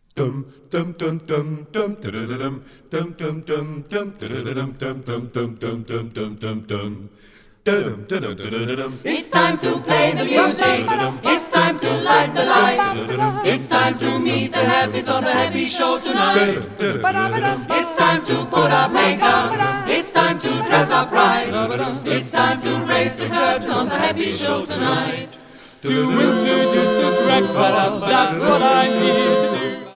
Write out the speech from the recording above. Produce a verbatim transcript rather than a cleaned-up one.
Dum dum dum dum dum dum dum dum dum dum dum dum dum dum dum dum dum dum dum. It's time to play the music. It's time to light the light. It's time to meet the happies on the happy show tonight. It's time to put up makeup. It's time to dress up right. It's time to raise the curtain on the happy show tonight. To introduce this record, that's what I need.